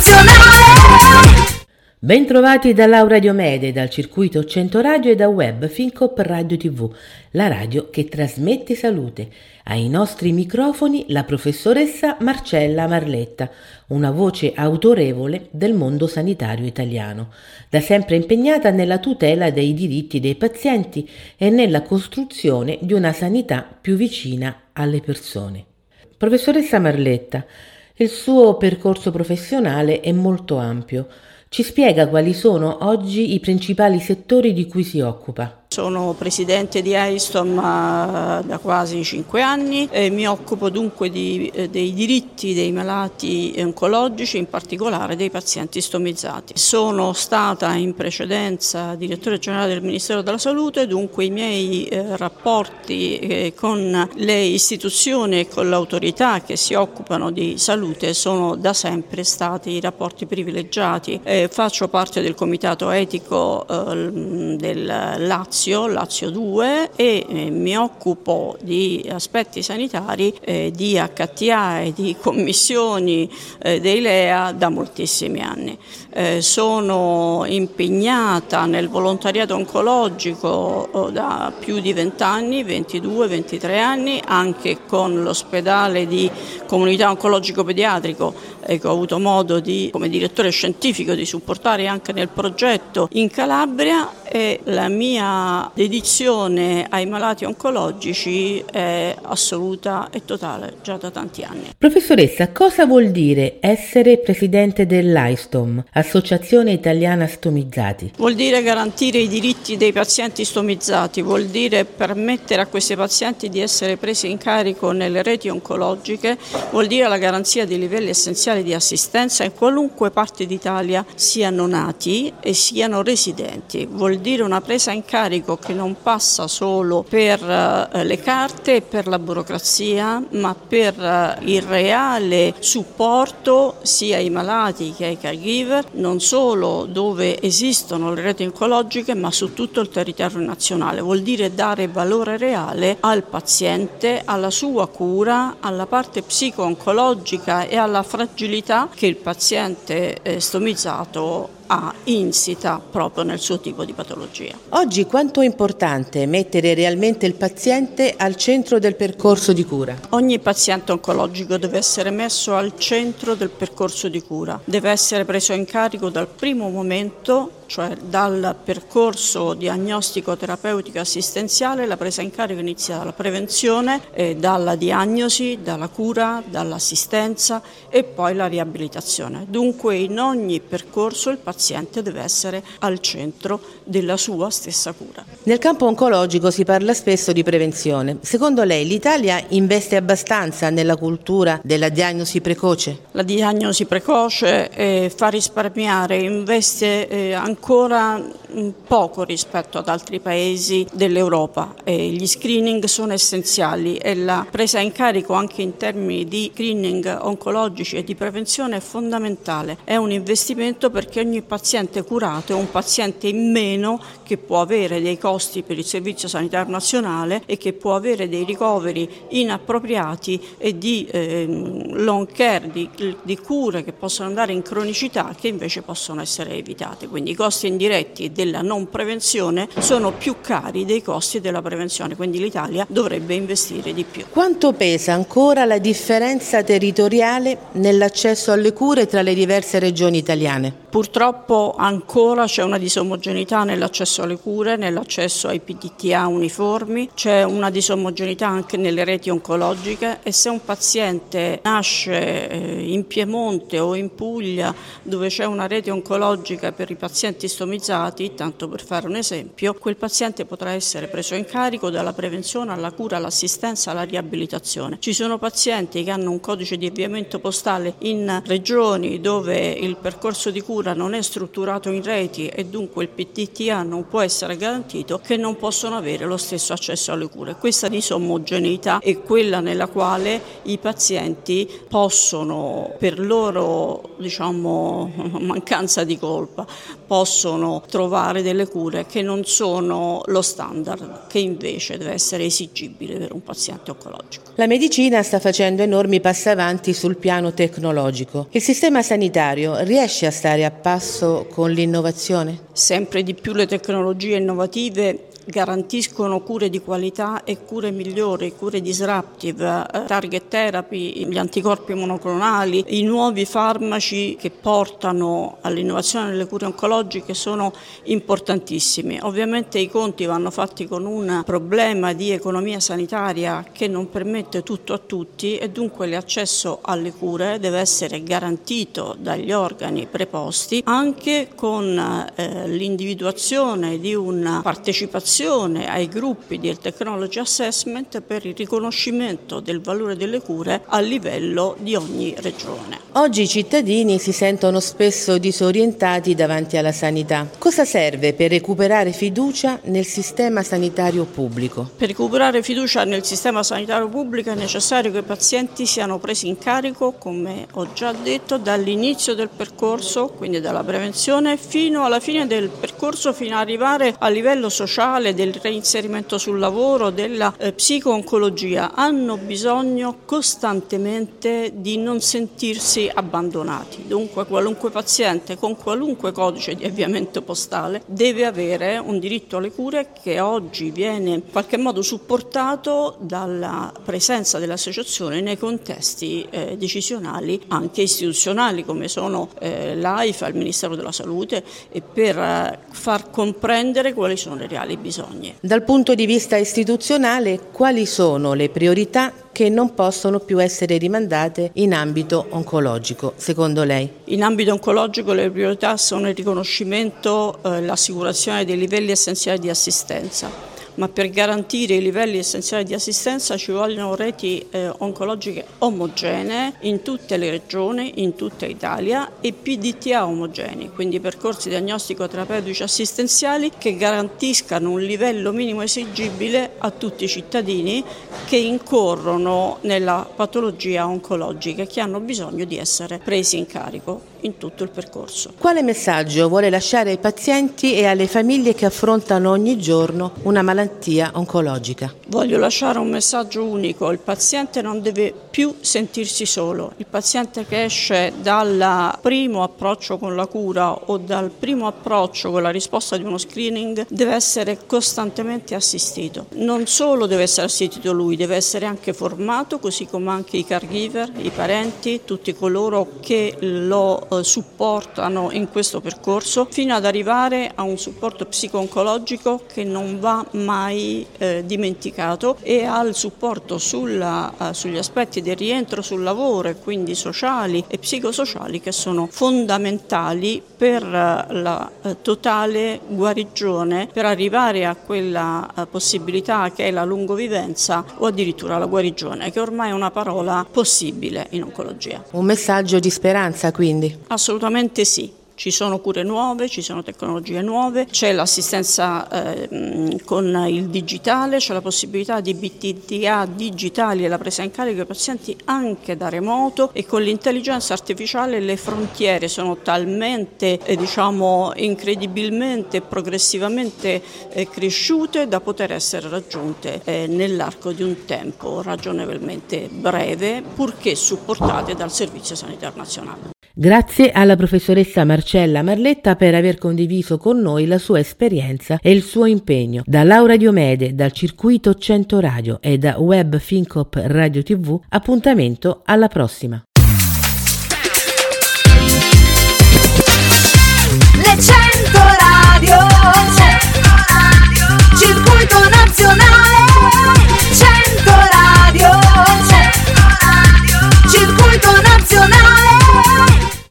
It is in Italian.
nazionale. Bentrovati da Laura Diomede, dal circuito 100 Radio e da web Fincop Radio TV, la radio che trasmette salute. Ai nostri microfoni la professoressa Marcella Marletta, una voce autorevole del mondo sanitario italiano, da sempre impegnata nella tutela dei diritti dei pazienti e nella costruzione di una sanità più vicina alle persone. Professoressa Marletta, il suo percorso professionale è molto ampio. Ci spiega quali sono oggi i principali settori di cui si occupa? Sono presidente di Aistom da quasi 5 anni e mi occupo dunque dei diritti dei malati oncologici, in particolare dei pazienti stomizzati. Sono stata in precedenza direttore generale del Ministero della Salute, dunque i miei rapporti con le istituzioni e con le autorità che si occupano di salute sono da sempre stati rapporti privilegiati. Faccio parte del comitato etico del Lazio 2 e mi occupo di aspetti sanitari, di HTA e di commissioni dei LEA da moltissimi anni. Sono impegnata nel volontariato oncologico da più di 20 anni, 22-23 anni, anche con l'ospedale di comunità oncologico pediatrico che ho avuto modo come direttore scientifico di supportare anche nel progetto in Calabria, e la mia dedizione ai malati oncologici è assoluta e totale già da tanti anni. Professoressa, cosa vuol dire essere presidente dell'Aistom, Associazione Italiana Stomizzati? Vuol dire garantire i diritti dei pazienti stomizzati, vuol dire permettere a questi pazienti di essere presi in carico nelle reti oncologiche, vuol dire la garanzia di livelli essenziali di assistenza in qualunque parte d'Italia siano nati e siano residenti, vuol dire una presa in carico che non passa solo per le carte e per la burocrazia, ma per il reale supporto sia ai malati che ai caregiver, non solo dove esistono le reti oncologiche, ma su tutto il territorio nazionale. Vuol dire dare valore reale al paziente, alla sua cura, alla parte psico-oncologica e alla fragilità che il paziente stomizzato ha insita proprio nel suo tipo di patologia. Oggi quanto è importante mettere realmente il paziente al centro del percorso di cura? Ogni paziente oncologico deve essere messo al centro del percorso di cura, deve essere preso in carico dal primo momento, cioè dal percorso diagnostico terapeutico assistenziale. La presa in carico inizia dalla prevenzione, dalla diagnosi, dalla cura, dall'assistenza e poi la riabilitazione. Dunque in ogni percorso il paziente deve essere al centro della sua stessa cura. Nel campo oncologico si parla spesso di prevenzione. Secondo lei l'Italia investe abbastanza nella cultura della diagnosi precoce? La diagnosi precoce fa risparmiare, investe ancora poco rispetto ad altri paesi dell'Europa. Gli screening sono essenziali e la presa in carico anche in termini di screening oncologici e di prevenzione è fondamentale. È un investimento perché ogni paziente curato è un paziente in meno che può avere dei costi per il Servizio Sanitario Nazionale e che può avere dei ricoveri inappropriati e di long care, di cure che possono andare in cronicità che invece possono essere evitate. Quindi i costi indiretti della non prevenzione sono più cari dei costi della prevenzione, quindi l'Italia dovrebbe investire di più. Quanto pesa ancora la differenza territoriale nell'accesso alle cure tra le diverse regioni italiane? Purtroppo ancora c'è una disomogeneità nell'accesso alle cure, nell'accesso ai PDTA uniformi, c'è una disomogeneità anche nelle reti oncologiche e se un paziente nasce in Piemonte o in Puglia dove c'è una rete oncologica per i pazienti stomizzati, tanto per fare un esempio, quel paziente potrà essere preso in carico dalla prevenzione alla cura, all'assistenza, alla riabilitazione. Ci sono pazienti che hanno un codice di avviamento postale in regioni dove il percorso di cura non è strutturato in reti e dunque il PDTA non può essere garantito, che non possono avere lo stesso accesso alle cure. Questa disomogeneità è quella nella quale i pazienti possono, per loro mancanza di colpa, possono trovare delle cure che non sono lo standard, che invece deve essere esigibile per un paziente oncologico. La medicina sta facendo enormi passi avanti sul piano tecnologico. Il sistema sanitario riesce a stare a passo con l'innovazione? Sempre di più le tecnologie innovative garantiscono cure di qualità e cure migliori, cure disruptive, target therapy, gli anticorpi monoclonali, i nuovi farmaci che portano all'innovazione delle cure oncologiche sono importantissimi. Ovviamente i conti vanno fatti con un problema di economia sanitaria che non permette tutto a tutti e dunque l'accesso alle cure deve essere garantito dagli organi preposti anche con l'individuazione di una partecipazione ai gruppi di Technology Assessment per il riconoscimento del valore delle cure a livello di ogni regione. Oggi i cittadini si sentono spesso disorientati davanti alla sanità. Cosa serve per recuperare fiducia nel sistema sanitario pubblico? Per recuperare fiducia nel sistema sanitario pubblico è necessario che i pazienti siano presi in carico, come ho già detto, dall'inizio del percorso, quindi dalla prevenzione, fino alla fine del percorso, fino ad arrivare a livello sociale, del reinserimento sul lavoro, della psico-oncologia. Hanno bisogno costantemente di non sentirsi abbandonati. Dunque qualunque paziente con qualunque codice di avviamento postale deve avere un diritto alle cure che oggi viene in qualche modo supportato dalla presenza delle associazioni nei contesti decisionali anche istituzionali come sono l'AIFA, il Ministero della Salute, e per far comprendere quali sono i reali bisogni. Dal punto di vista istituzionale, quali sono le priorità che non possono più essere rimandate in ambito oncologico, secondo lei? In ambito oncologico le priorità sono il riconoscimento, l'assicurazione dei livelli essenziali di assistenza. Ma per garantire i livelli essenziali di assistenza ci vogliono reti oncologiche omogenee in tutte le regioni, in tutta Italia, e PDTA omogenei, quindi percorsi diagnostico-terapeutici assistenziali che garantiscano un livello minimo esigibile a tutti i cittadini che incorrono nella patologia oncologica e che hanno bisogno di essere presi in carico in tutto il percorso. Quale messaggio vuole lasciare ai pazienti e alle famiglie che affrontano ogni giorno una malattia oncologica? Voglio lasciare un messaggio unico: il paziente non deve più sentirsi solo. Il paziente che esce dal primo approccio con la cura o dal primo approccio con la risposta di uno screening deve essere costantemente assistito. Non solo deve essere assistito lui, deve essere anche formato, così come anche i caregiver, i parenti, tutti coloro che lo supportano in questo percorso, fino ad arrivare a un supporto psico-oncologico che non va mai dimenticato, e al supporto sugli aspetti del rientro sul lavoro e quindi sociali e psicosociali che sono fondamentali per la totale guarigione, per arrivare a quella possibilità che è la lungovivenza o addirittura la guarigione, che ormai è una parola possibile in oncologia. Un messaggio di speranza quindi? Assolutamente sì. Ci sono cure nuove, ci sono tecnologie nuove, c'è l'assistenza con il digitale, c'è la possibilità di BTTA digitali e la presa in carico dei pazienti anche da remoto, e con l'intelligenza artificiale le frontiere sono talmente incredibilmente e progressivamente cresciute da poter essere raggiunte nell'arco di un tempo ragionevolmente breve, purché supportate dal Servizio Sanitario Nazionale. Grazie alla professoressa Marcella Marletta per aver condiviso con noi la sua esperienza e il suo impegno. Da Laura Diomede, dal Circuito 100 Radio e da Web FinCop Radio TV, appuntamento alla prossima.